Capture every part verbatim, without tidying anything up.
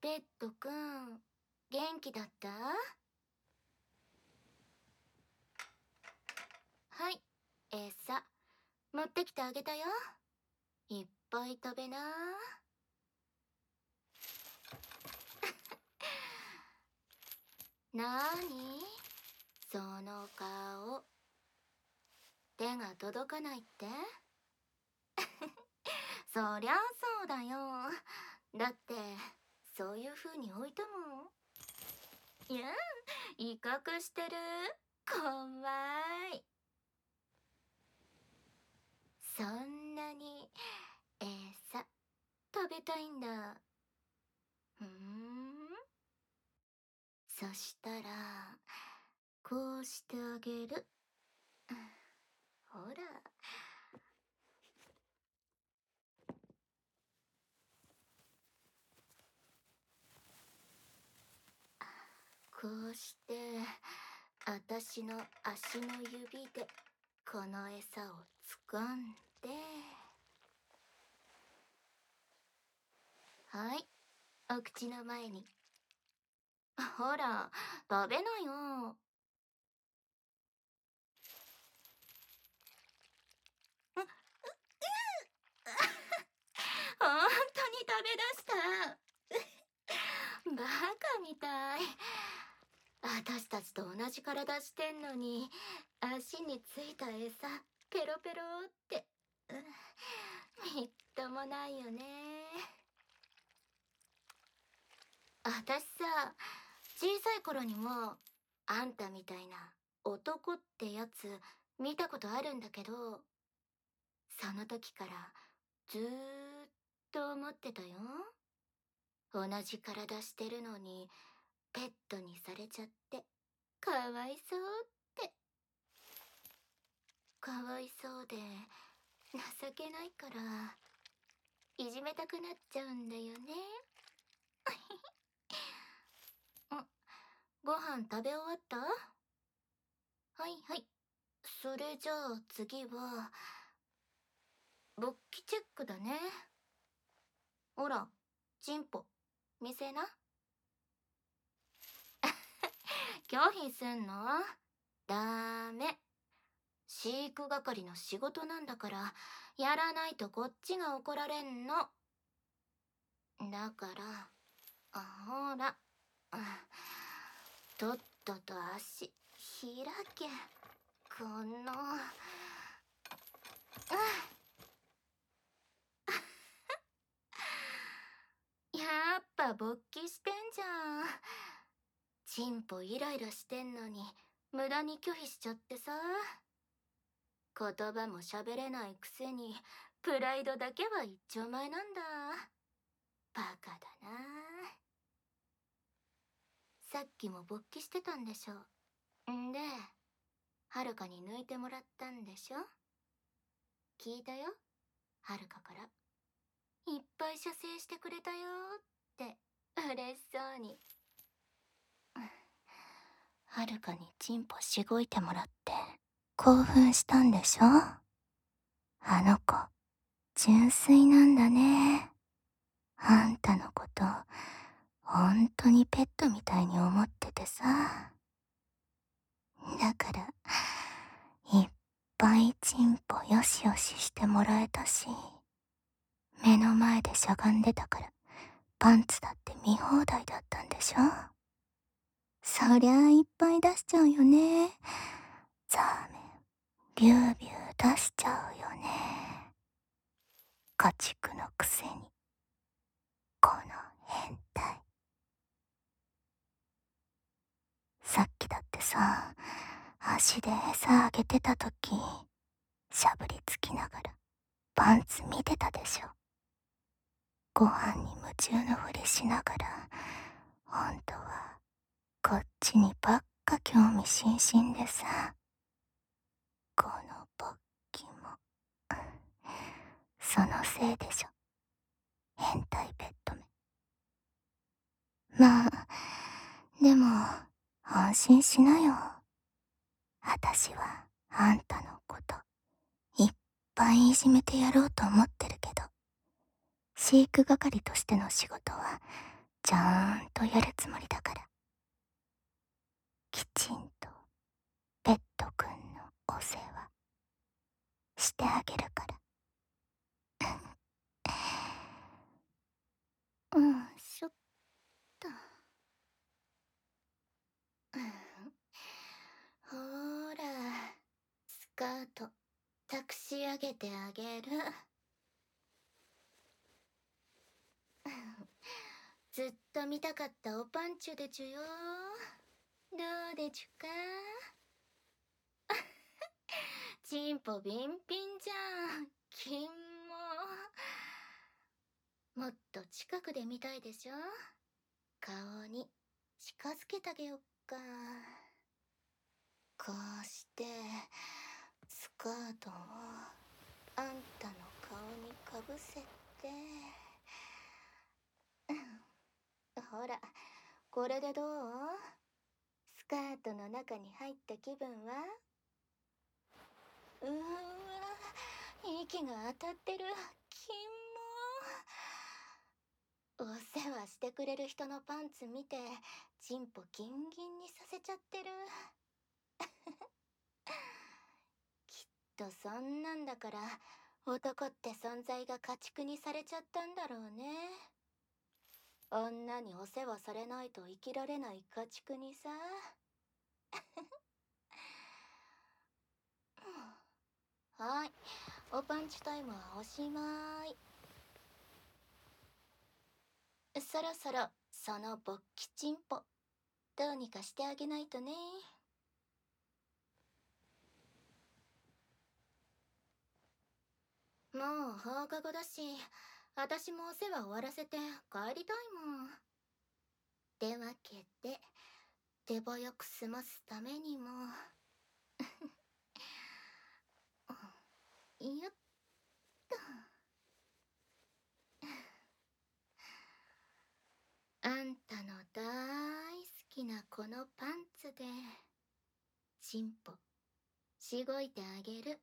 ペットくん、元気だった？はい、餌、持ってきてあげたよ。いっぱい食べな。なーにその顔。手が届かないって？そりゃそうだよ。だって、そういう風に置いたもん。いや、威嚇してる。怖い。そんなに餌食べたいんだ。ふーん。そしたらこうしてあげる。ほら。こうして私の足の指でこの餌を掴んで、はい、お口の前に。ほら、食べなよ。本当に食べ出した。バカみたい。私たちと同じ体してんのに、足についた餌ペロペロって、うん、みっともないよね。私さ、小さい頃にもあんたみたいな男ってやつ見たことあるんだけど、その時からずーっと思ってたよ。同じ体してるのにペットにされちゃってかわいそうって。かわいそうで情けないからいじめたくなっちゃうんだよね。ん、ご飯食べ終わった？はいはい。それじゃあ次は勃起チェックだね。ほら、チンポ見せな。拒否すんの？ダメ。飼育係の仕事なんだから、やらないとこっちが怒られんの。だから、あ、ほら、とっとと足開け。この、やっぱ勃起してんじゃん。チンポイライラしてんのに無駄に拒否しちゃってさ。言葉も喋れないくせにプライドだけは一丁前なんだ。バカだな。さっきも勃起してたんでしょ。んで、はるかに抜いてもらったんでしょ。聞いたよ、はるかから。いっぱい射精してくれたよって嬉しそうに。はるかにチンポしごいてもらって興奮したんでしょ。あの子純粋なんだね。あんたのことほんとにペットみたいに思っててさ。だからいっぱいチンポよしよししてもらえたし、目の前でしゃがんでたからパンツだって見放題だったんでしょ。そりゃあいっぱい出しちゃうよね。ザーメンビュービュー出しちゃうよね。家畜のくせにこの変態。さっきだってさ、足で餌あげてたときしゃぶりつきながらパンツ見てたでしょ。ご飯に夢中のふりしながら、ほんとはこっちにばっか興味津々でさ。この勃起もそのせいでしょ、変態ペットめ。まあでも安心しなよ。あたしはあんたのこといっぱいいじめてやろうと思ってるけど、飼育係としての仕事はちゃんとやるつもりだから。きちんとペットくんのお世話してあげるから。うん、しょっと。ほーら、スカート託し上げてあげる。ずっと見たかったおパンチュでちゅよ。どうでちゅか。チンポビンピンじゃん。金も。もっと近くで見たいでしょ。顔に近づけてあげよっか。こうしてスカートをあんたの顔にかぶせて。ほら、これでどう？スカートの中に入った気分は？うーわ、息が当たってる。キモ。お世話してくれる人のパンツ見てチンポギンギンにさせちゃってる。きっとそんなんだから男って存在が家畜にされちゃったんだろうね。女にお世話されないと生きられない家畜にさ。はい、おパンチタイムはおしまい。そろそろその勃起チンポどうにかしてあげないとね。もう放課後だし、私もお世話終わらせて帰りたいもん。ってわけで手早く済ますためにもよっと。あんたの大好きなこのパンツでチンポしごいてあげる。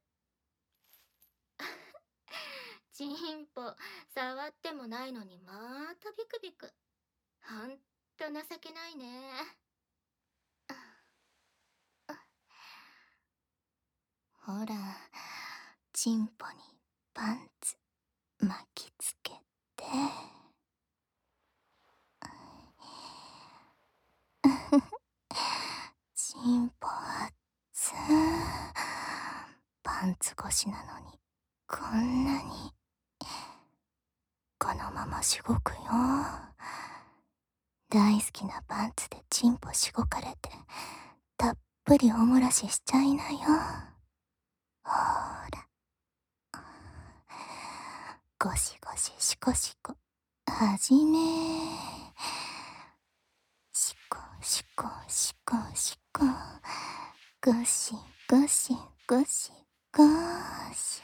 チンポ触ってもないのにまたビクビク。ほんと情けないね。ほら、チンポにパンツ巻きつけて。チンポ熱ー。パンツ越しなのにこんなに。このまましごくよ。大好きなパンツでチンポしごかれてたっぷりおもらししちゃいなよ。ほーら、ゴシゴシシコシコはじめ。シコシコシコシコゴシゴシゴシゴシ。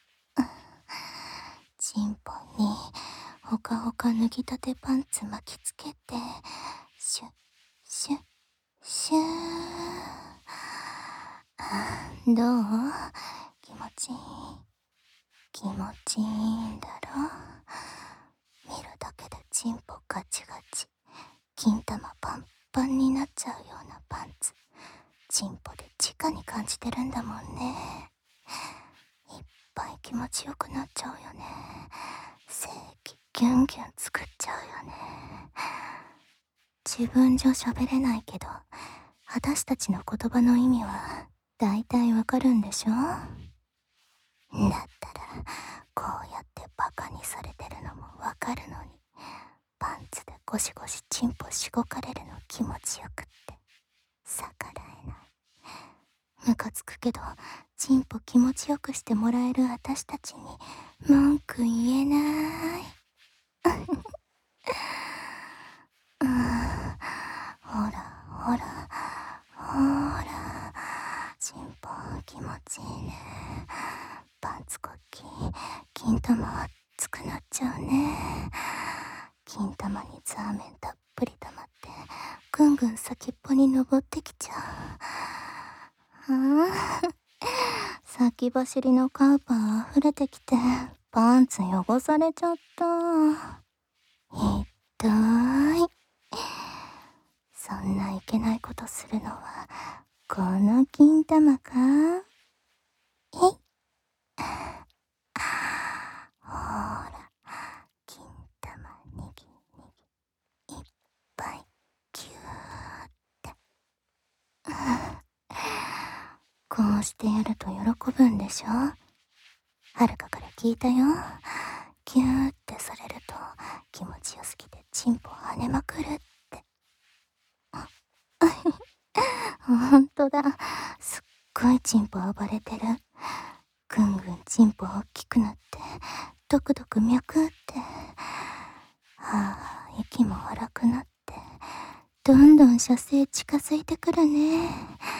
チンポにほかほか脱ぎたてパンツ巻きつけてシュッシュッシュー。どう？気持ちいい？気持ちいいんだろ？見るだけでチンポガチガチ、金玉パンパンになっちゃうようなパンツ、チンポで直に感じてるんだもんね。いっぱい気持ちよくなっちゃうよね。正気ギュンギュン作っちゃうよね。自分じゃ喋れないけど、私たちの言葉の意味はだいたいわかるんでしょ？だったらこうやってバカにされてるのもわかるのに、パンツでゴシゴシチンポしごかれるの気持ちよくって逆らえない。ムカつくけどチンポ気持ちよくしてもらえる私たちに文句言えない。うん、ほらほらほら、チンポ気持ちいいね。パンツコッキー金玉熱くなっちゃうね。金玉にザーメンたっぷり溜まってぐんぐん先っぽに登ってきちゃう。ああ、先走りのカウパー溢れてきてパンツ汚されちゃった。痛い。 そんないけないことするのはこの金玉か？えい。ほーら、金玉にぎにぎ、いっぱいぎゅーって。こうしてやると喜ぶんでしょ？はるかから聞いたよ。ぎゅーってされると気持ちよすぎてチンポ跳ねまくるって。ほんとだ。すっごいチンポ暴れてる。ぐんぐんチンポ大きくなって、ドクドク脈って。はあ、息も荒くなって、どんどん射精近づいてくるね。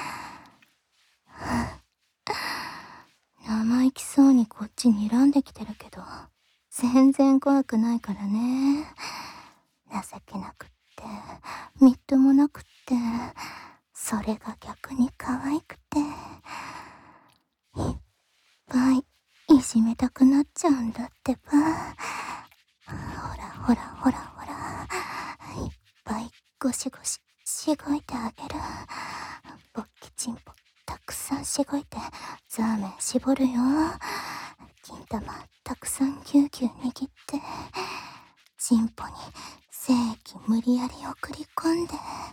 生意気そうにこっち睨んできてるけど、全然怖くないからね。情けなくって、みっともなくって、それが逆に可愛くて、いっぱいいじめたくなっちゃうんだってば。ほらほらほらほら、いっぱいゴシゴシしごいてあげる。勃起チンポたくさんしごいてザーメン絞るよ。金玉たくさんギューギュー握ってチンポに精液無理やり送り込んで、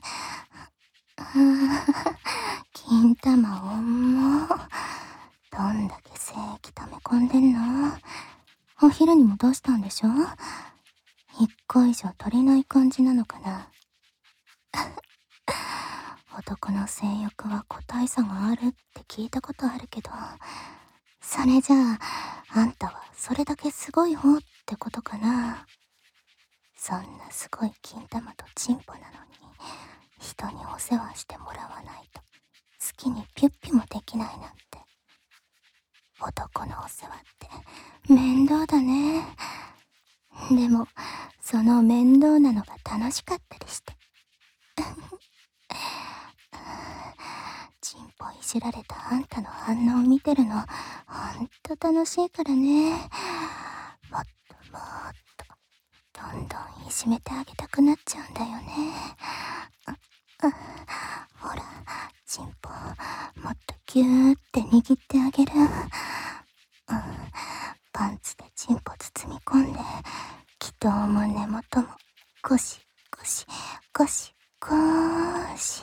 金玉重。どんだけ精液溜め込んでんの？お昼にも出したんでしょ？一個以上足りない感じなのかな？男の性欲は個体差があるって聞いたことあるけど、それじゃああんたはそれだけすごい方ってことかな？そんなすごい金玉とチンポなのに人にお世話してもらわないと好きにピュッピュもできないなんて。男のお世話って面倒だね。でもその面倒なのが楽しかったりして。チンポいじられたあんたの反応を見てるのほんと楽しいからね。もっともっとどんどんいじめてあげたくなっちゃうんだよね。う、う、ほらチンポもっとギューって握ってあげる。うん、パンツでチンポ包み込んで気筒も根元もゴシゴシゴシゴーシ。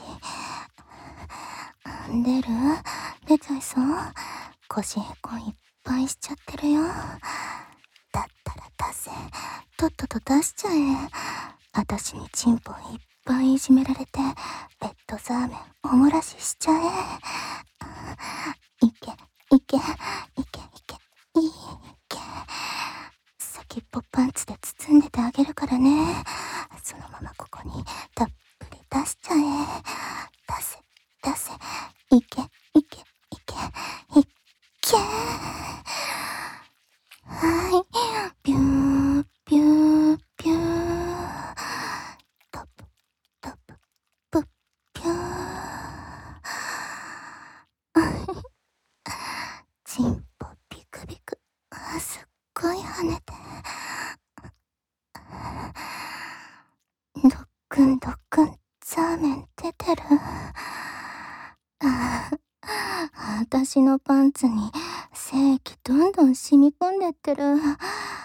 出る？出ちゃいそう？腰へこいっぱいしちゃってるよ。だったら出せ。とっとと出しちゃえ。あたしにチンポいっぱいいじめられてペットザーメンおもらししちゃえ。いけいけいけいけいけ。先っぽパンツで包んでてあげるからね。そのままここにたっぷり出しちゃえ。出せ出せ。いけいけいけいけ。はい、ピューピューピュー。トップトッププッピュー。チンポビクビク。すっごい跳ねて。ドックンドックンザーメン出てる。ああたしのパンツに精液どんどん染み込んでってる。うわ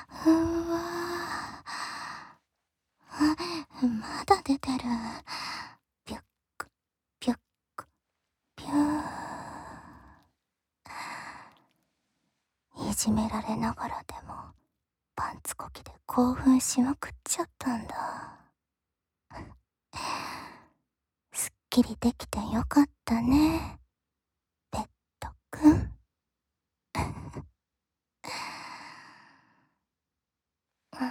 あ、まだ出てる。ピュックピュックピュー。いじめられながらでもパンツこきで興奮しまくっちゃったんだ。すっきりできてよかったね、ペットくん。はい。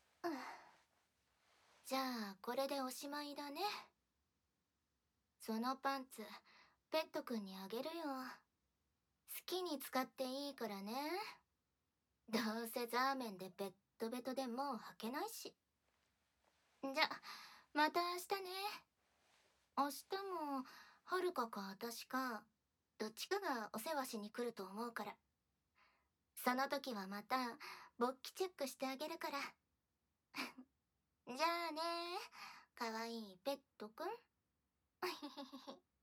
じゃあこれでおしまいだね。そのパンツペットくんにあげるよ。好きに使っていいからね。どうせザーメンでベッドベトでもう履けないし。じゃまた明日ね。明日もはるかか私かどっちかがお世話しに来ると思うから、その時はまた勃起チェックしてあげるから。じゃあね。 かわいいペットくん。